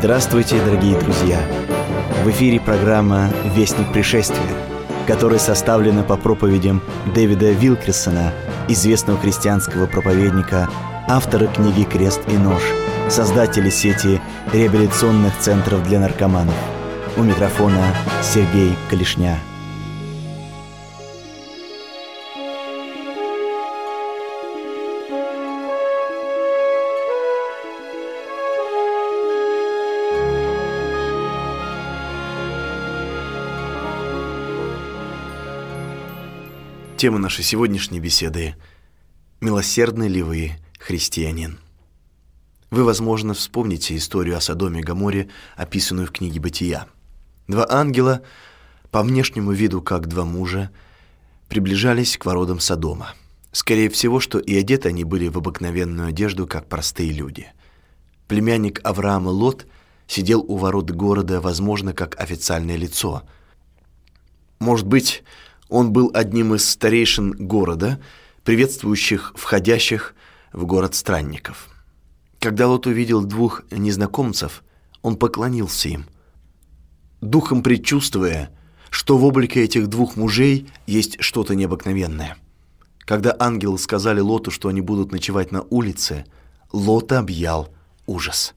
Здравствуйте, дорогие друзья! В эфире программа «Вестник пришествия», которая составлена по проповедям Дэвида Вилкерсона, известного христианского проповедника, автора книги «Крест и нож», создателя сети реабилитационных центров для наркоманов. У микрофона Сергей Калишня. Тема нашей сегодняшней беседы – «Милосердны ли вы, христианин?». Вы, возможно, вспомните историю о Содоме и Гоморе, описанную в книге «Бытия». Два ангела, по внешнему виду как два мужа, приближались к воротам Содома. Скорее всего, что и одеты они были в обыкновенную одежду, как простые люди. Племянник Авраама Лот сидел у ворот города, возможно, как официальное лицо. Может быть, он был одним из старейшин города, приветствующих входящих в город странников. Когда Лот увидел двух незнакомцев, он поклонился им, духом предчувствуя, что в облике этих двух мужей есть что-то необыкновенное. Когда ангелы сказали Лоту, что они будут ночевать на улице, Лота объял ужас.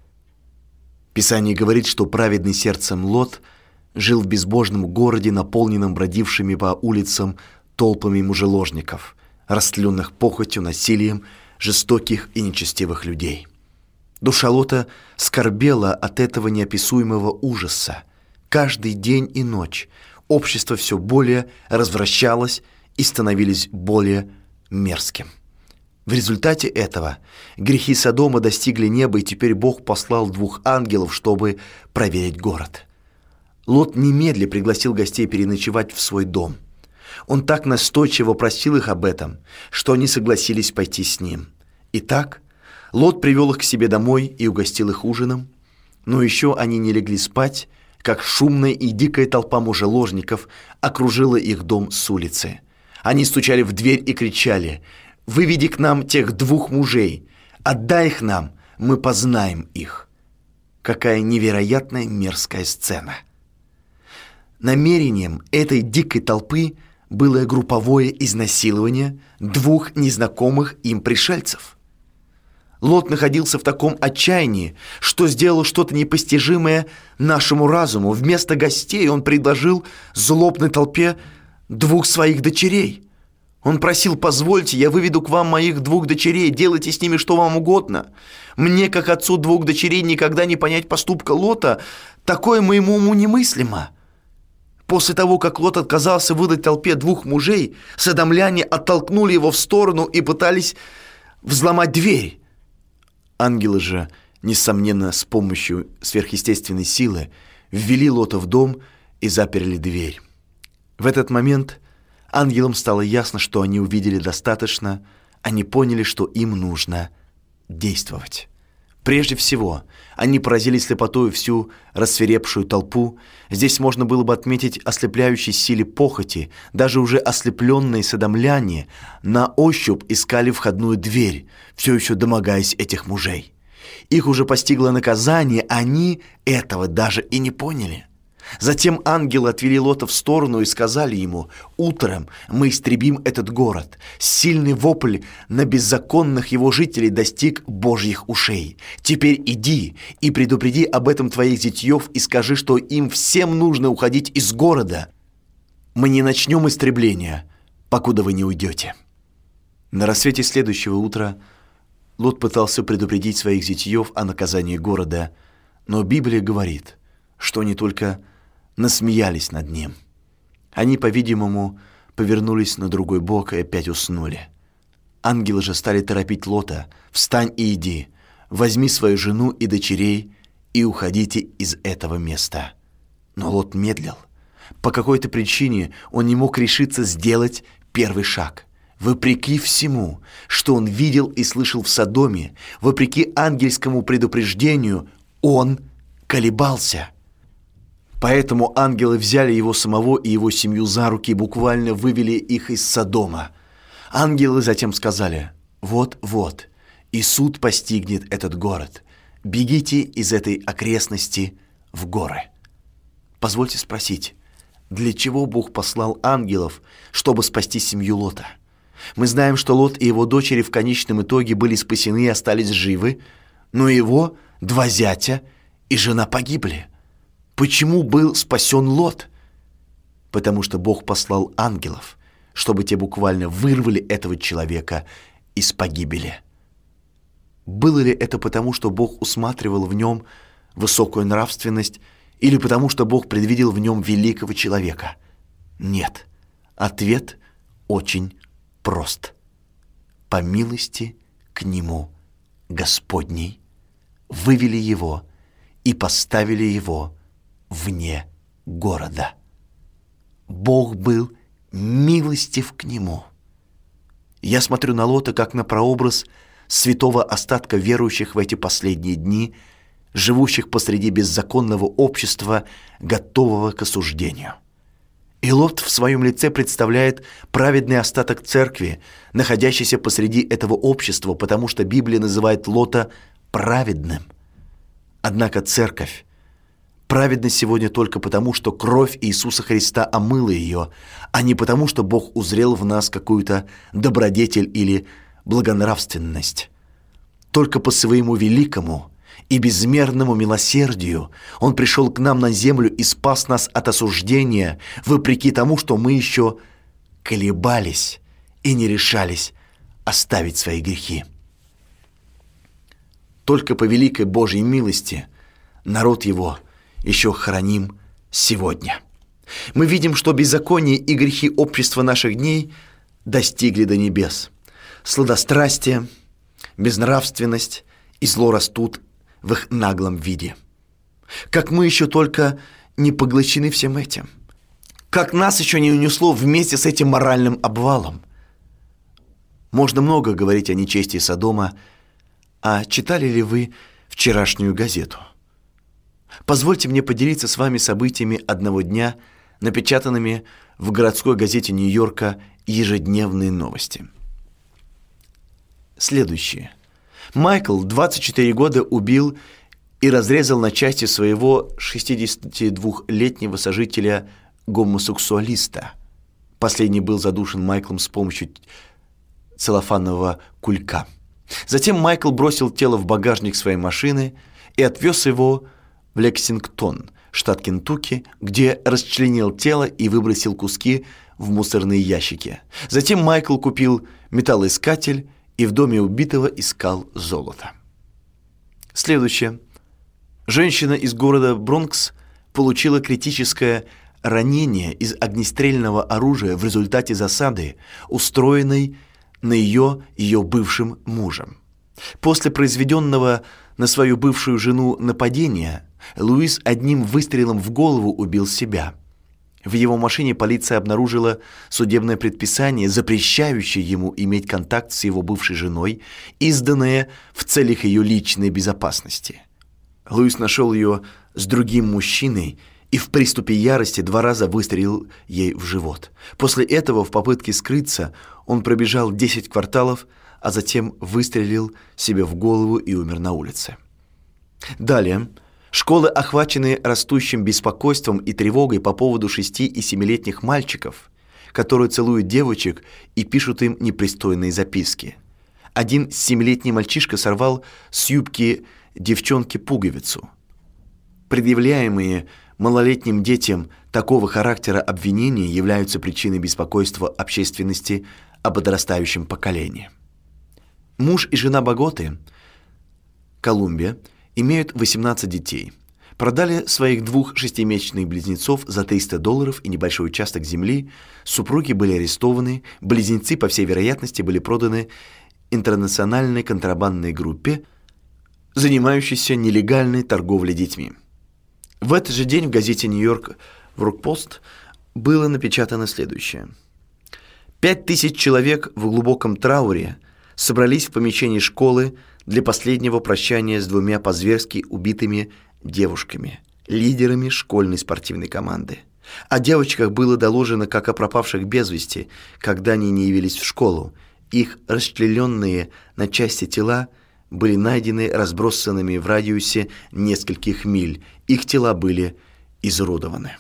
Писание говорит, что праведный сердцем Лот жил в безбожном городе, наполненном бродившими по улицам толпами мужеложников, растленных похотью, насилием, жестоких и нечестивых людей. Душа Лота скорбела от этого неописуемого ужаса. Каждый день и ночь общество все более развращалось и становилось более мерзким. В результате этого грехи Содома достигли неба, и теперь Бог послал двух ангелов, чтобы проверить город. Лот немедля пригласил гостей переночевать в свой дом. Он так настойчиво просил их об этом, что они согласились пойти с ним. Итак, Лот привел их к себе домой и угостил их ужином, но еще они не легли спать, как шумная и дикая толпа мужеложников окружила их дом с улицы. Они стучали в дверь и кричали: «Выведи к нам тех двух мужей! Отдай их нам, мы познаем их!» Какая невероятная мерзкая сцена! Намерением этой дикой толпы было групповое изнасилование двух незнакомых им пришельцев. Лот находился в таком отчаянии, что сделал что-то непостижимое нашему разуму. Вместо гостей он предложил злобной толпе двух своих дочерей. Он просил: «Позвольте, я выведу к вам моих двух дочерей, делайте с ними что вам угодно. Мне, как отцу двух дочерей, никогда не понять поступка Лота, такое моему уму немыслимо». После того, как Лот отказался выдать толпе двух мужей, содомляне оттолкнули его в сторону и пытались взломать дверь. Ангелы же, несомненно, с помощью сверхъестественной силы, ввели Лота в дом и заперли дверь. В этот момент ангелам стало ясно, что они увидели достаточно, они поняли, что им нужно действовать. Прежде всего, они поразили слепотой всю рассвирепшую толпу. Здесь можно было бы отметить ослепляющей силе похоти. Даже уже ослепленные содомляне на ощупь искали входную дверь, все еще домогаясь этих мужей. Их уже постигло наказание, они этого даже и не поняли. Затем ангелы отвели Лота в сторону и сказали ему: «Утром мы истребим этот город». Сильный вопль на беззаконных его жителей достиг Божьих ушей. «Теперь иди и предупреди об этом твоих зятьев и скажи, что им всем нужно уходить из города. Мы не начнем истребление, покуда вы не уйдете». На рассвете следующего утра Лот пытался предупредить своих зятьев о наказании города, но Библия говорит, что они только насмеялись над ним. Они, по-видимому, повернулись на другой бок и опять уснули. Ангелы же стали торопить Лота: «Встань и иди, возьми свою жену и дочерей и уходите из этого места». Но Лот медлил. По какой-то причине он не мог решиться сделать первый шаг. Вопреки всему, что он видел и слышал в Содоме, вопреки ангельскому предупреждению, он колебался. Поэтому ангелы взяли его самого и его семью за руки и буквально вывели их из Содома. Ангелы затем сказали: «Вот-вот, и суд постигнет этот город, бегите из этой окрестности в горы. Позвольте спросить, для чего Бог послал ангелов, чтобы спасти семью Лота? Мы знаем, что Лот и его дочери в конечном итоге были спасены и остались живы, но его 2 зятя и жена погибли. Почему был спасен Лот? Потому что Бог послал ангелов, чтобы те буквально вырвали этого человека из погибели. Было ли это потому, что Бог усматривал в нем высокую нравственность, или потому, что Бог предвидел в нем великого человека? Нет. Ответ очень прост. По милости к нему Господней вывели его и поставили его вне города. Бог был милостив к нему. Я смотрю на Лота как на прообраз святого остатка верующих в эти последние дни, живущих посреди беззаконного общества, готового к осуждению. И Лот в своем лице представляет праведный остаток церкви, находящийся посреди этого общества, потому что Библия называет Лота праведным. Однако церковь праведна сегодня только потому, что кровь Иисуса Христа омыла ее, а не потому, что Бог узрел в нас какую-то добродетель или благонравственность. Только по своему великому и безмерному милосердию Он пришел к нам на землю и спас нас от осуждения, вопреки тому, что мы еще колебались и не решались оставить свои грехи. Только по великой Божьей милости народ Его еще храним сегодня. Мы видим, что беззаконие и грехи общества наших дней достигли до небес. Сладострастие, безнравственность и зло растут в их наглом виде. Как мы еще только не поглощены всем этим. Как нас еще не унесло вместе с этим моральным обвалом. Можно много говорить о нечестии Содома, а читали ли вы вчерашнюю газету? Позвольте мне поделиться с вами событиями одного дня, напечатанными в городской газете Нью-Йорка «Ежедневные новости». Следующее. Майкл 24 года убил и разрезал на части своего 62-летнего сожителя-гомосексуалиста. Последний был задушен Майклом с помощью целлофанового кулька. Затем Майкл бросил тело в багажник своей машины и отвез его в Лексингтон, штат Кентукки, где расчленил тело и выбросил куски в мусорные ящики. Затем Майкл купил металлоискатель и в доме убитого искал золото. Следующее. Женщина из города Бронкс получила критическое ранение из огнестрельного оружия в результате засады, устроенной на ее бывшим мужем. После произведенного на свою бывшую жену нападения Луис одним выстрелом в голову убил себя. В его машине полиция обнаружила судебное предписание, запрещающее ему иметь контакт с его бывшей женой, изданное в целях ее личной безопасности. Луис нашел ее с другим мужчиной и в приступе ярости 2 раза выстрелил ей в живот. После этого в попытке скрыться он пробежал 10 кварталов, а затем выстрелил себе в голову и умер на улице. Далее. Школы, охваченные растущим беспокойством и тревогой по поводу 6- и 7-летних мальчиков, которые целуют девочек и пишут им непристойные записки. Один 7-летний мальчишка сорвал с юбки девчонки пуговицу. Предъявляемые малолетним детям такого характера обвинения являются причиной беспокойства общественности об подрастающем поколении. Муж и жена Боготы, Колумбия, имеют 18 детей. Продали своих 2 6-месячных близнецов за $300 и небольшой участок земли. Супруги были арестованы. Близнецы, по всей вероятности, были проданы интернациональной контрабандной группе, занимающейся нелегальной торговлей детьми. В этот же день в газете «Нью-Йорк Ворк-Пост» было напечатано следующее. 5000 человек в глубоком трауре собрались в помещении школы для последнего прощания с 2 по-зверски убитыми девушками, лидерами школьной спортивной команды. О девочках было доложено как о пропавших без вести, когда они не явились в школу. Их расчлененные на части тела были найдены разбросанными в радиусе нескольких миль. Их тела были изуродованы.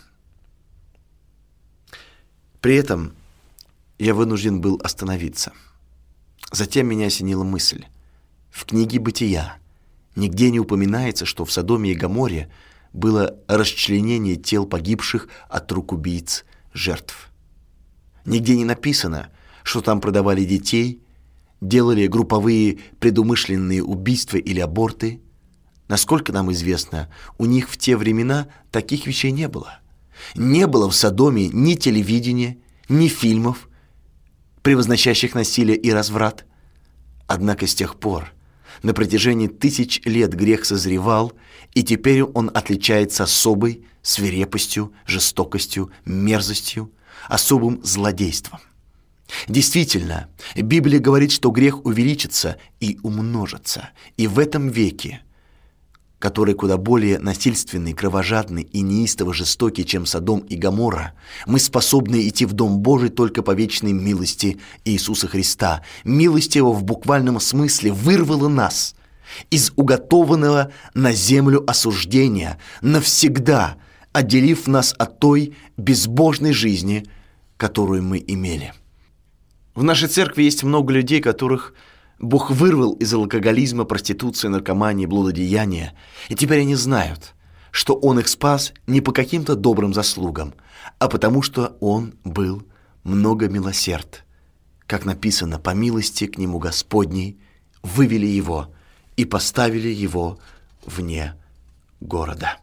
При этом я вынужден был остановиться. Затем меня осенила мысль. В книге «Бытия» нигде не упоминается, что в Содоме и Гоморре было расчленение тел погибших от рук убийц жертв. Нигде не написано, что там продавали детей, делали групповые предумышленные убийства или аборты. Насколько нам известно, у них в те времена таких вещей не было. Не было в Содоме ни телевидения, ни фильмов, превозносящих насилие и разврат. Однако с тех пор, на протяжении тысяч лет грех созревал, и теперь он отличается особой свирепостью, жестокостью, мерзостью, особым злодейством. Действительно, Библия говорит, что грех увеличится и умножится. И в этом веке, который куда более насильственный, кровожадный и неистово жестокий, чем Содом и Гоморра, мы способны идти в Дом Божий только по вечной милости Иисуса Христа. Милость Его в буквальном смысле вырвала нас из уготованного на землю осуждения, навсегда отделив нас от той безбожной жизни, которую мы имели. В нашей церкви есть много людей, которых Бог вырвал из алкоголизма, проституции, наркомании, блудодеяния, и теперь они знают, что Он их спас не по каким-то добрым заслугам, а потому что Он был многомилосерд. Как написано, по милости к Нему Господней вывели Его и поставили Его вне города.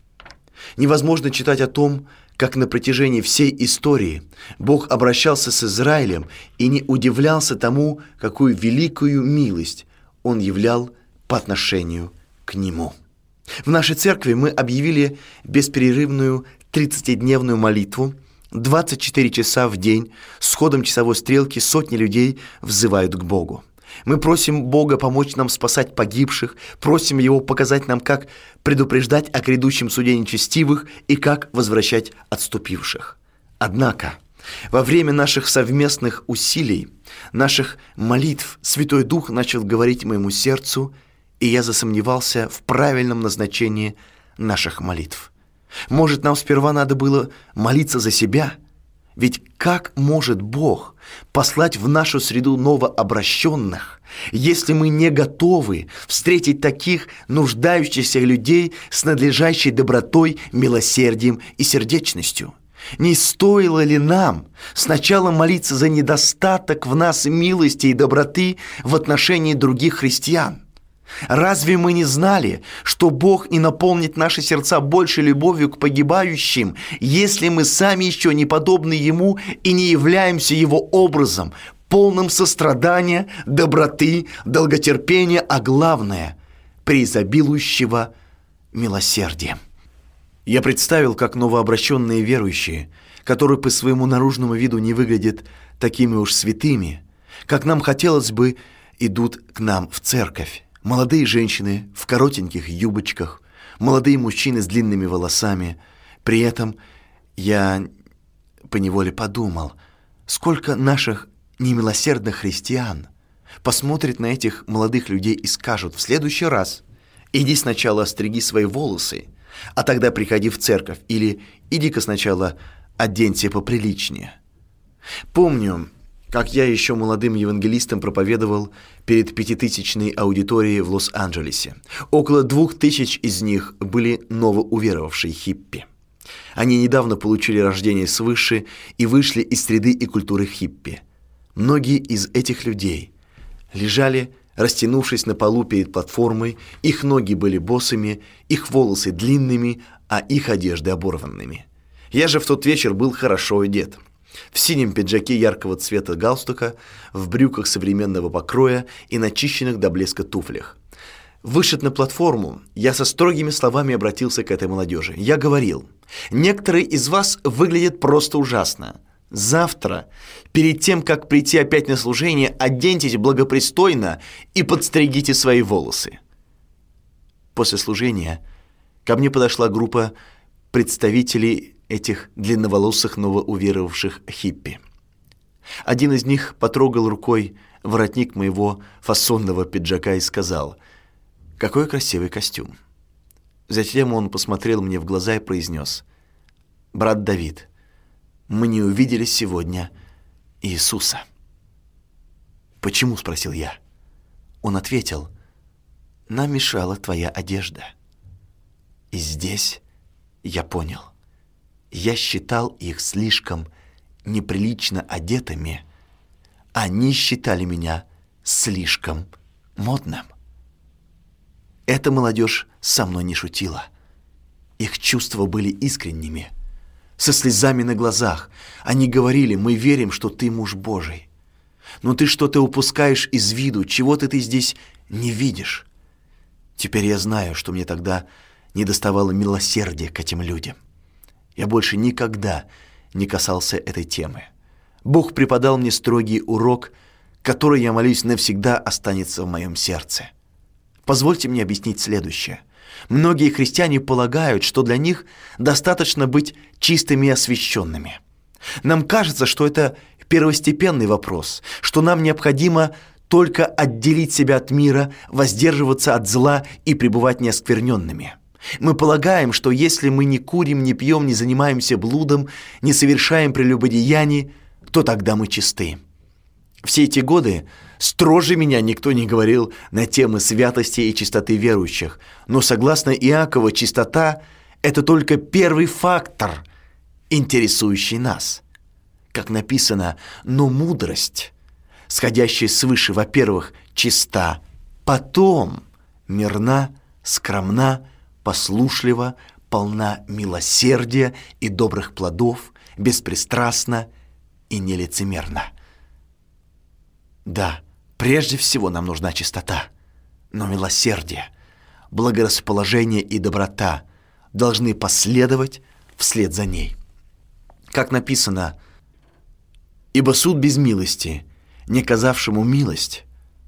Невозможно читать о том, как на протяжении всей истории Бог обращался с Израилем и не удивлялся тому, какую великую милость Он являл по отношению к Нему. В нашей церкви мы объявили бесперерывную 30-дневную молитву. 24 часа в день с ходом часовой стрелки сотни людей взывают к Богу. Мы просим Бога помочь нам спасать погибших, просим Его показать нам, как предупреждать о грядущем суде нечестивых и как возвращать отступивших. Однако, во время наших совместных усилий, наших молитв, Святой Дух начал говорить моему сердцу, и я засомневался в правильном назначении наших молитв. Может, нам сперва надо было молиться за себя? Ведь как может Бог послать в нашу среду новообращенных, если мы не готовы встретить таких нуждающихся людей с надлежащей добротой, милосердием и сердечностью? Не стоило ли нам сначала молиться за недостаток в нас милости и доброты в отношении других христиан? Разве мы не знали, что Бог не наполнит наши сердца большей любовью к погибающим, если мы сами еще не подобны Ему и не являемся Его образом, полным сострадания, доброты, долготерпения, а главное – преизобилующего милосердия? Я представил, как новообращенные верующие, которые по своему наружному виду не выглядят такими уж святыми, как нам хотелось бы, идут к нам в церковь. Молодые женщины в коротеньких юбочках, молодые мужчины с длинными волосами. При этом я поневоле подумал, сколько наших немилосердных христиан посмотрят на этих молодых людей и скажут: в следующий раз иди сначала остриги свои волосы, а тогда приходи в церковь, или иди-ка сначала оденься поприличнее. Помню, как я еще молодым евангелистом проповедовал перед 5000-ной аудиторией в Лос-Анджелесе. Около 2000 из них были новоуверовавшие хиппи. Они недавно получили рождение свыше и вышли из среды и культуры хиппи. Многие из этих людей лежали, растянувшись на полу перед платформой, их ноги были босыми, их волосы длинными, а их одежды оборванными. Я же в тот вечер был хорошо одет. В синем пиджаке яркого цвета галстука, в брюках современного покроя и начищенных до блеска туфлях. Вышед на платформу, я со строгими словами обратился к этой молодежи. Я говорил: некоторые из вас выглядят просто ужасно. Завтра, перед тем, как прийти опять на служение, оденьтесь благопристойно и подстригите свои волосы. После служения ко мне подошла группа представителей этих длинноволосых новоуверовавших хиппи. Один из них потрогал рукой воротник моего фасонного пиджака и сказал: «Какой красивый костюм». Затем он посмотрел мне в глаза и произнес: «Брат Давид, мы не увидели сегодня Иисуса». «Почему?» — спросил я. Он ответил: «Нам мешала твоя одежда». И здесь я понял. Я считал их слишком неприлично одетыми. Они считали меня слишком модным. Эта молодежь со мной не шутила. Их чувства были искренними. Со слезами на глазах они говорили: «Мы верим, что ты муж Божий. Но ты что-то упускаешь из виду, чего-то ты здесь не видишь». Теперь я знаю, что мне тогда недоставало милосердия к этим людям. Я больше никогда не касался этой темы. Бог преподал мне строгий урок, который, я молюсь, навсегда останется в моем сердце. Позвольте мне объяснить следующее. Многие христиане полагают, что для них достаточно быть чистыми и освященными. Нам кажется, что это первостепенный вопрос, что нам необходимо только отделить себя от мира, воздерживаться от зла и пребывать неоскверненными. Мы полагаем, что если мы не курим, не пьем, не занимаемся блудом, не совершаем прелюбодеяний, то тогда мы чисты. Все эти годы строже меня никто не говорил на темы святости и чистоты верующих, но согласно Иакова, чистота – это только первый фактор, интересующий нас. Как написано: «Но мудрость, сходящая свыше, во-первых, чиста, потом мирна, скромна, послушлива, полна милосердия и добрых плодов, беспристрастна и нелицемерна». Да, прежде всего нам нужна чистота, но милосердие, благорасположение и доброта должны последовать вслед за ней. Как написано: «Ибо суд без милости, не казавшему милость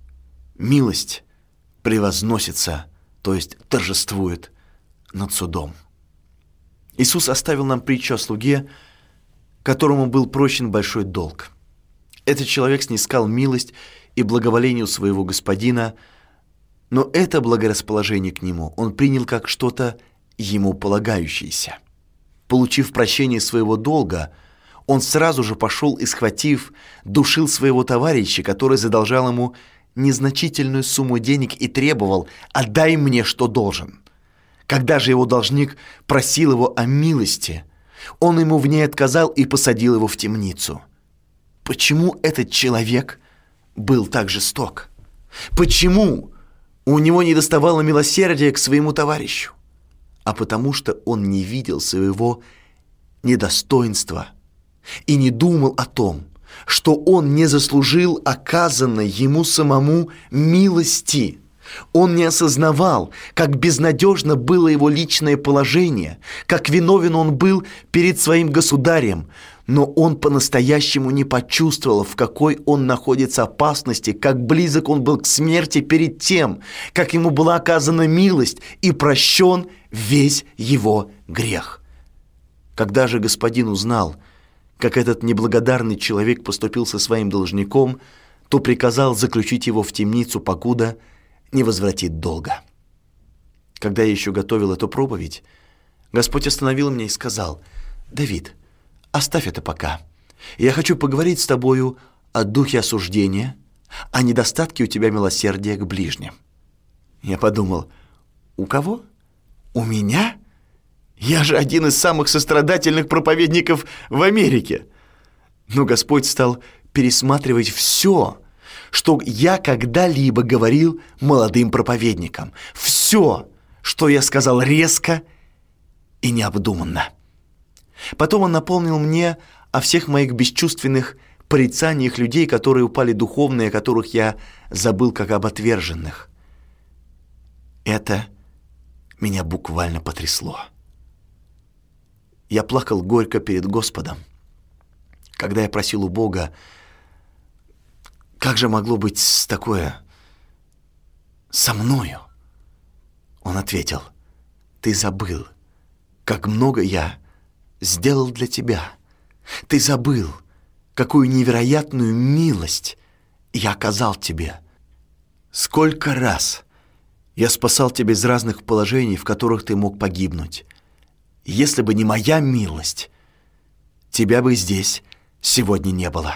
превозносится», то есть торжествует над судом. Иисус оставил нам притчу о слуге, которому был прощен большой долг. Этот человек снискал милость и благоволение у своего господина, но это благорасположение к нему он принял как что-то ему полагающееся. Получив прощение своего долга, он сразу же пошел и, схватив, душил своего товарища, который задолжал ему незначительную сумму денег, и требовал: «Отдай мне, что должен». Когда же его должник просил его о милости, он ему в ней отказал и посадил его в темницу. Почему этот человек был так жесток? Почему у него недоставало милосердия к своему товарищу? А потому что он не видел своего недостоинства и не думал о том, что он не заслужил оказанной ему самому милости. Он не осознавал, как безнадежно было его личное положение, как виновен он был перед своим государем, но он по-настоящему не почувствовал, в какой он находится опасности, как близок он был к смерти перед тем, как ему была оказана милость и прощен весь его грех. Когда же господин узнал, как этот неблагодарный человек поступил со своим должником, то приказал заключить его в темницу, покуда не возвратит долга. Когда я еще готовил эту проповедь, Господь остановил меня и сказал: «Давид, оставь это пока. Я хочу поговорить с тобою о духе осуждения, о недостатке у тебя милосердия к ближним». Я подумал: у кого? У меня? Я же один из самых сострадательных проповедников в Америке. Но Господь стал пересматривать все, что я когда-либо говорил молодым проповедникам. Все, что я сказал резко и необдуманно. Потом он напомнил мне о всех моих бесчувственных порицаниях людей, которые упали духовно, и о которых я забыл как об отверженных. Это меня буквально потрясло. Я плакал горько перед Господом, когда я просил у Бога: как же могло быть такое со мною? Он ответил: ты забыл, как много я сделал для тебя. Ты забыл, какую невероятную милость я оказал тебе? Сколько раз я спасал тебя из разных положений, в которых ты мог погибнуть? Если бы не моя милость, тебя бы здесь сегодня не было.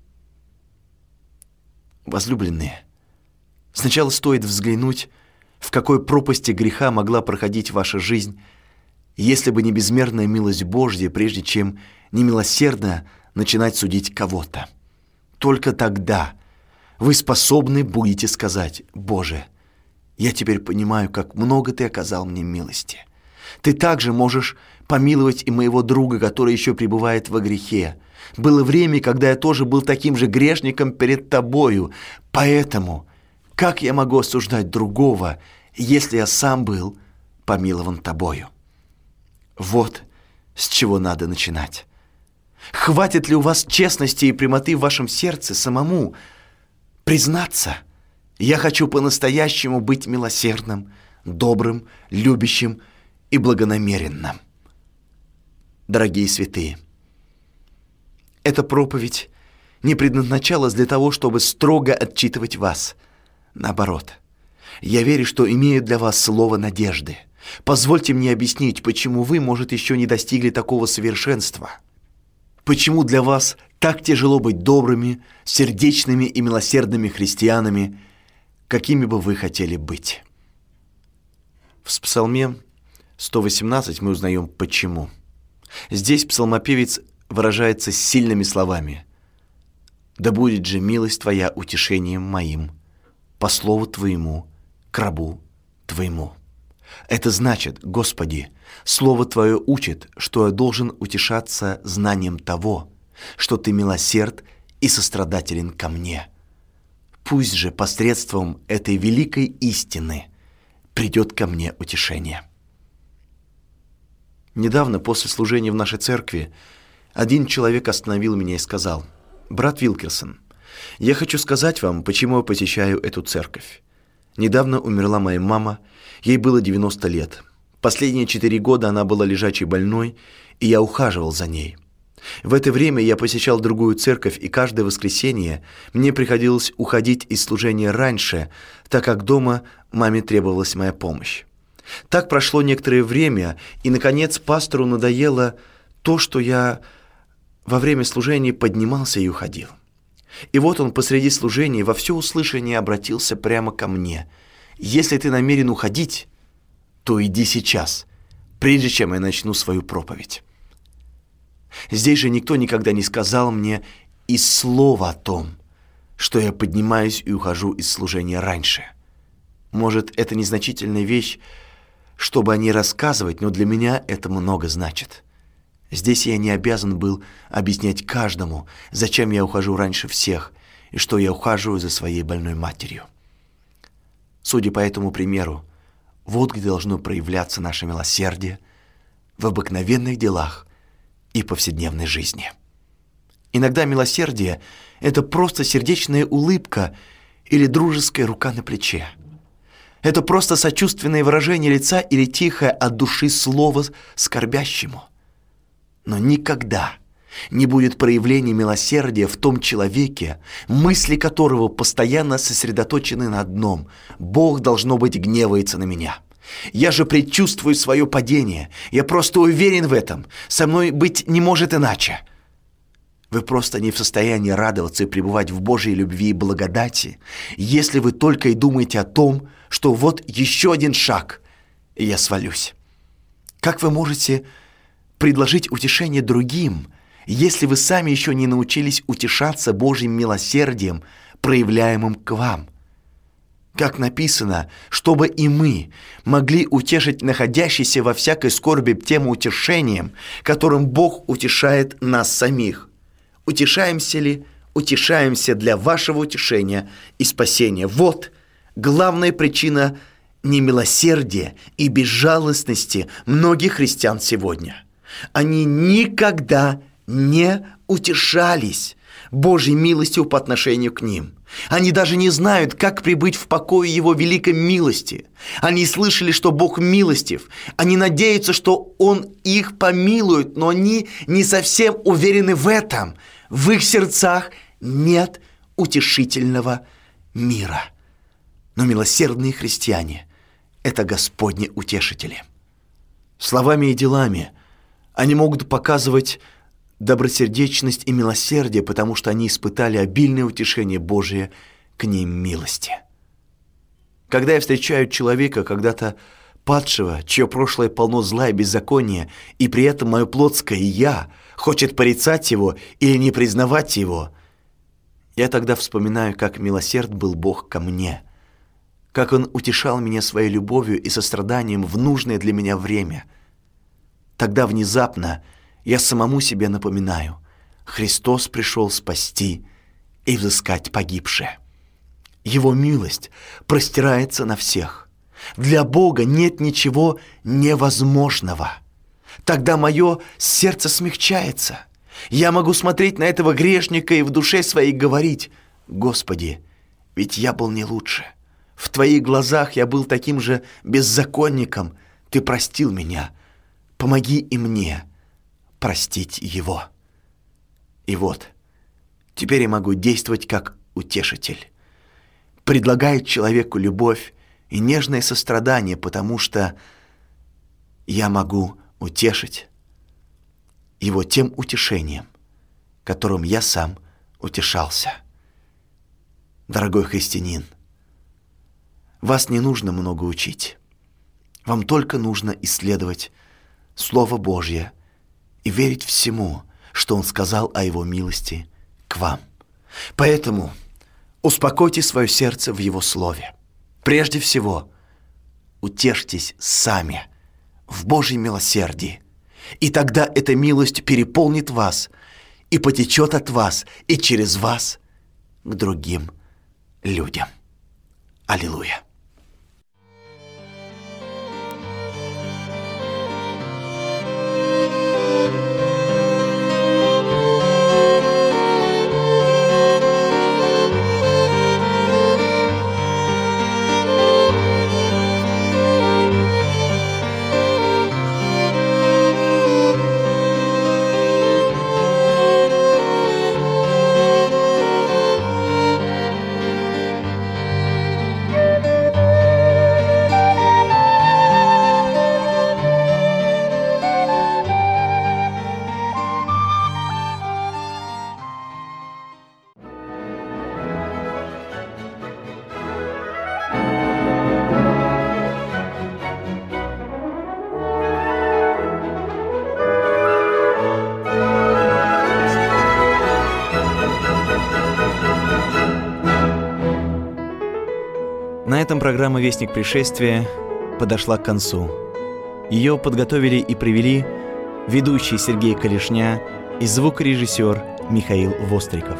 Возлюбленные, сначала стоит взглянуть, в какой пропасти греха могла проходить ваша жизнь, если бы не безмерная милость Божья, прежде чем немилосердно начинать судить кого-то. Только тогда вы способны будете сказать: «Боже, я теперь понимаю, как много Ты оказал мне милости. Ты также можешь помиловать и моего друга, который еще пребывает во грехе. Было время, когда я тоже был таким же грешником перед Тобою. Поэтому как я могу осуждать другого, если я сам был помилован Тобою?» Вот с чего надо начинать. Хватит ли у вас честности и прямоты в вашем сердце самому признаться: «Я хочу по-настоящему быть милосердным, добрым, любящим и благонамеренным»? Дорогие святые, эта проповедь не предназначалась для того, чтобы строго отчитывать вас. Наоборот, я верю, что имею для вас слово надежды. Позвольте мне объяснить, почему вы, может, еще не достигли такого совершенства. Почему для вас так тяжело быть добрыми, сердечными и милосердными христианами, какими бы вы хотели быть. В Псалме 118 мы узнаем почему. Здесь псалмопевец выражается сильными словами: «Да будет же милость Твоя утешением моим, по слову Твоему, к рабу Твоему». Это значит: «Господи, Слово Твое учит, что я должен утешаться знанием того, что Ты милосерд и сострадателен ко мне. Пусть же посредством этой великой истины придет ко мне утешение». Недавно, после служения в нашей церкви, один человек остановил меня и сказал: «Брат Вилкерсон, я хочу сказать вам, почему я посещаю эту церковь. Недавно умерла моя мама, ей было 90 лет. Последние 4 года она была лежачей больной, и я ухаживал за ней. В это время я посещал другую церковь, и каждое воскресенье мне приходилось уходить из служения раньше, так как дома маме требовалась моя помощь. Так прошло некоторое время, и, наконец, пастору надоело то, что я во время служения поднимался и уходил. И вот он посреди служения во всеуслышание обратился прямо ко мне: «Если ты намерен уходить, то иди сейчас, прежде чем я начну свою проповедь». Здесь же никто никогда не сказал мне и слова о том, что я поднимаюсь и ухожу из служения раньше. Может, это незначительная вещь, чтобы о ней рассказывать, но для меня это много значит. Здесь я не обязан был объяснять каждому, зачем я ухожу раньше всех и что я ухаживаю за своей больной матерью. Судя по этому примеру, вот где должно проявляться наше милосердие: в обыкновенных делах и повседневной жизни. Иногда милосердие – это просто сердечная улыбка или дружеская рука на плече. Это просто сочувственное выражение лица или тихое от души слово скорбящему. Но никогда не будет проявления милосердия в том человеке, мысли которого постоянно сосредоточены на одном: «Бог, должно быть, гневается на меня. Я же предчувствую свое падение. Я просто уверен в этом. Со мной быть не может иначе». Вы просто не в состоянии радоваться и пребывать в Божьей любви и благодати, если вы только и думаете о том, что вот еще один шаг, и я свалюсь. Как вы можете предложить утешение другим, если вы сами еще не научились утешаться Божьим милосердием, проявляемым к вам? Как написано, чтобы и мы могли утешить находящийся во всякой скорби тем утешением, которым Бог утешает нас самих. Утешаемся ли? Утешаемся для вашего утешения и спасения. Вот главная причина немилосердия и безжалостности многих христиан сегодня. Они никогда не утешались Божьей милостью по отношению к ним. Они даже не знают, как пребыть в покое Его великой милости. Они слышали, что Бог милостив. Они надеются, что Он их помилует, но они не совсем уверены в этом. В их сердцах нет утешительного мира. Но милосердные христиане – это Господни утешители. Словами и делами они могут показывать добросердечность и милосердие, потому что они испытали обильное утешение Божие к ним милости. Когда я встречаю человека, когда-то падшего, чье прошлое полно зла и беззакония, и при этом мое плотское «я» хочет порицать его или не признавать его, я тогда вспоминаю, как милосерд был Бог ко мне, как Он утешал меня своей любовью и состраданием в нужное для меня время. Тогда внезапно я самому себе напоминаю: Христос пришел спасти и взыскать погибшее. Его милость простирается на всех. Для Бога нет ничего невозможного. Тогда мое сердце смягчается. Я могу смотреть на этого грешника и в душе своей говорить: Господи, ведь я был не лучше. В Твоих глазах я был таким же беззаконником. Ты простил меня. Помоги и мне простить его. И вот, теперь я могу действовать как утешитель. Предлагает человеку любовь и нежное сострадание, потому что я могу утешить его тем утешением, которым я сам утешался. Дорогой христианин, вас не нужно много учить. Вам только нужно исследовать Слово Божье и верить всему, что Он сказал о Его милости к вам. Поэтому успокойте свое сердце в Его Слове. Прежде всего, утешьтесь сами в Божьем милосердии, и тогда эта милость переполнит вас и потечет от вас и через вас к другим людям. Аллилуйя! На этом программа «Вестник пришествия» подошла к концу. Ее подготовили и привели ведущий Сергей Калишня и звукорежиссер Михаил Востриков.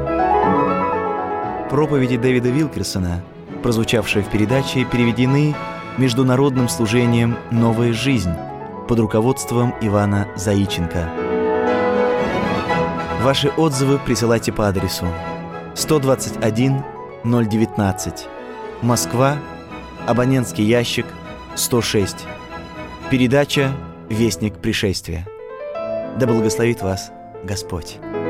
Проповеди Дэвида Вилкерсона, прозвучавшие в передаче, переведены Международным служением «Новая жизнь» под руководством Ивана Заиченко. Ваши отзывы присылайте по адресу 121 019, Москва, абонентский ящик 106. Передача «Вестник пришествия». Да благословит вас Господь.